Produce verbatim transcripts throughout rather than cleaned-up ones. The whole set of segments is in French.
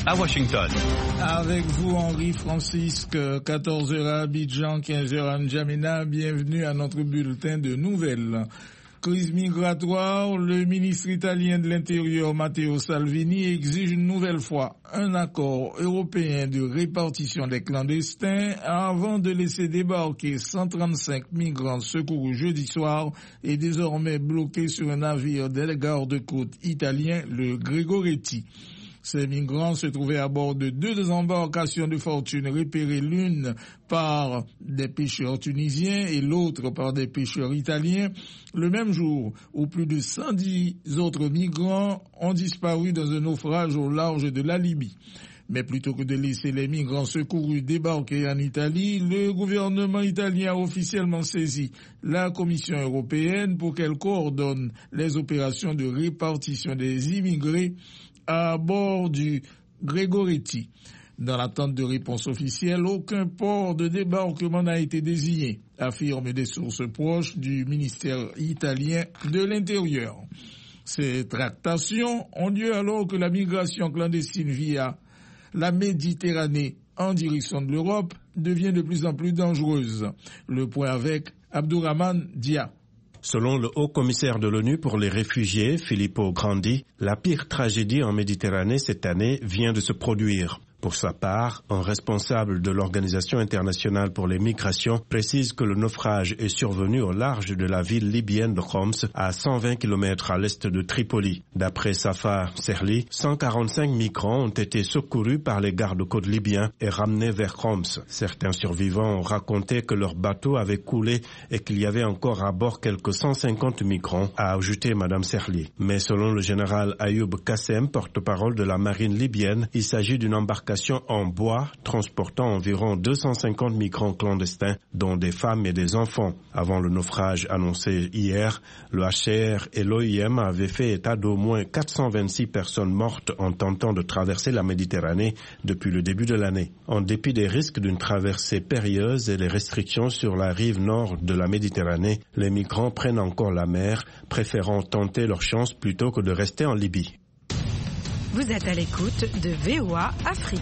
à Washington. Avec vous, Henri Francisque, quatorze heures à Abidjan, quinze heures à N'Djamena. Bienvenue à notre bulletin de nouvelles. Crise migratoire, le ministre italien de l'Intérieur Matteo Salvini exige une nouvelle fois un accord européen de répartition des clandestins avant de laisser débarquer cent trente-cinq migrants secourus jeudi soir et désormais bloqués sur un navire des gardes-côtes italiens, le Gregoretti. Ces migrants se trouvaient à bord de deux embarcations de fortune repérées l'une par des pêcheurs tunisiens et l'autre par des pêcheurs italiens, le même jour où plus de cent dix autres migrants ont disparu dans un naufrage au large de la Libye. Mais plutôt que de laisser les migrants secourus débarquer en Italie, le gouvernement italien a officiellement saisi la Commission européenne pour qu'elle coordonne les opérations de répartition des immigrés à bord du Gregoretti. Dans l'attente de réponse officielle, aucun port de débarquement n'a été désigné, affirment des sources proches du ministère italien de l'Intérieur. Ces tractations ont lieu alors que la migration clandestine via la Méditerranée en direction de l'Europe devient de plus en plus dangereuse. Le point avec Abdourahmane Dia. Selon le haut-commissaire de l'ONU pour les réfugiés, Filippo Grandi, la pire tragédie en Méditerranée cette année vient de se produire. Pour sa part, un responsable de l'Organisation internationale pour les migrations précise que le naufrage est survenu au large de la ville libyenne de Homs, à cent vingt kilomètres à l'est de Tripoli. D'après Safa Serli, cent quarante-cinq migrants ont été secourus par les gardes-côtes libyens et ramenés vers Homs. Certains survivants ont raconté que leur bateau avait coulé et qu'il y avait encore à bord quelques cent cinquante migrants, a ajouté Madame Serli. Mais selon le général Ayoub Kassem, porte-parole de la marine libyenne, il s'agit d'une embarcation en bois transportant environ deux cent cinquante migrants clandestins, dont des femmes et des enfants. Avant le naufrage annoncé hier, le H C R et l'O I M avaient fait état d'au moins quatre cent vingt-six personnes mortes en tentant de traverser la Méditerranée depuis le début de l'année. En dépit des risques d'une traversée périlleuse et les restrictions sur la rive nord de la Méditerranée, les migrants prennent encore la mer, préférant tenter leur chance plutôt que de rester en Libye. Vous êtes à l'écoute de V O A Afrique.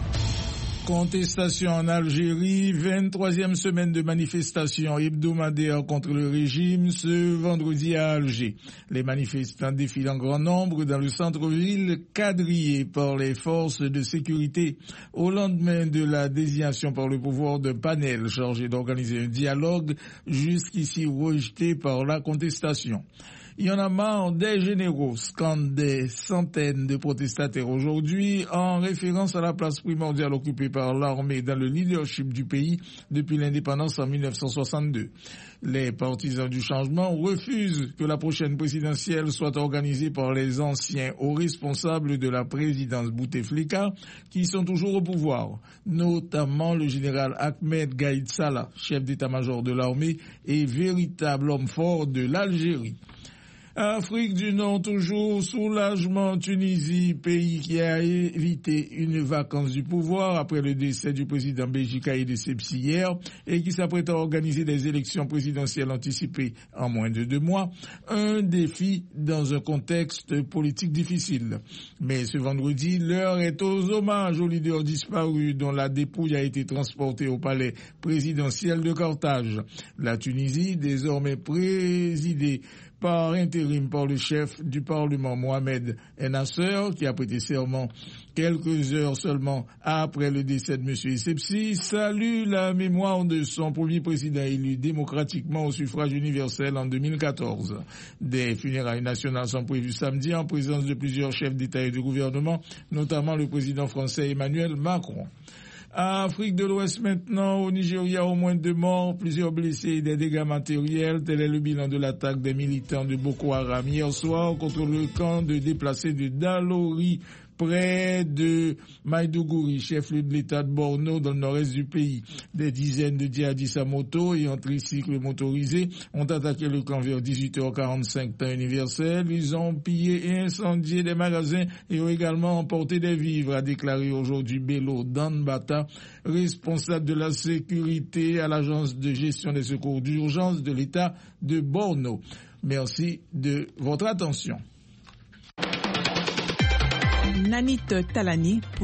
Contestation en Algérie, vingt-troisième semaine de manifestations hebdomadaires contre le régime ce vendredi à Alger. Les manifestants défilent en grand nombre dans le centre-ville quadrillé par les forces de sécurité au lendemain de la désignation par le pouvoir d'un panel chargé d'organiser un dialogue jusqu'ici rejeté par la contestation. Il y en a marre des généraux, scandent des centaines de protestataires aujourd'hui en référence à la place primordiale occupée par l'armée dans le leadership du pays depuis l'indépendance en mille neuf cent soixante-deux. Les partisans du changement refusent que la prochaine présidentielle soit organisée par les anciens hauts responsables de la présidence Bouteflika qui sont toujours au pouvoir, notamment le général Ahmed Gaïd Salah, chef d'état-major de l'armée et véritable homme fort de l'Algérie. Afrique du Nord toujours, soulagement Tunisie, pays qui a évité une vacance du pouvoir après le décès du président Béji Caïd Essebsi hier et qui s'apprête à organiser des élections présidentielles anticipées en moins de deux mois. Un défi dans un contexte politique difficile. Mais ce vendredi, l'heure est aux hommages aux leaders disparus dont la dépouille a été transportée au palais présidentiel de Carthage. La Tunisie, désormais présidée par intérim par le chef du Parlement Mohamed Ennasser, qui a prêté serment quelques heures seulement après le décès de M. Essebsi, salue la mémoire de son premier président élu démocratiquement au suffrage universel en deux mille quatorze. Des funérailles nationales sont prévues samedi en présence de plusieurs chefs d'État et de gouvernement, notamment le président français Emmanuel Macron. Afrique de l'Ouest maintenant, au Nigeria, au moins deux morts, plusieurs blessés et des dégâts matériels. Tel est le bilan de l'attaque des militants de Boko Haram hier soir contre le camp de déplacés de Dalori, près de Maïdougouri, chef-lieu de l'État de Borno, dans le nord-est du pays. Des dizaines de djihadistes à moto et en tricycle motorisé ont attaqué le camp vers dix-huit heures quarante-cinq temps universel. Ils ont pillé et incendié des magasins et ont également emporté des vivres, a déclaré aujourd'hui Bello Danbata, responsable de la sécurité à l'agence de gestion des secours d'urgence de l'État de Borno. Merci de votre attention. Nanit Talani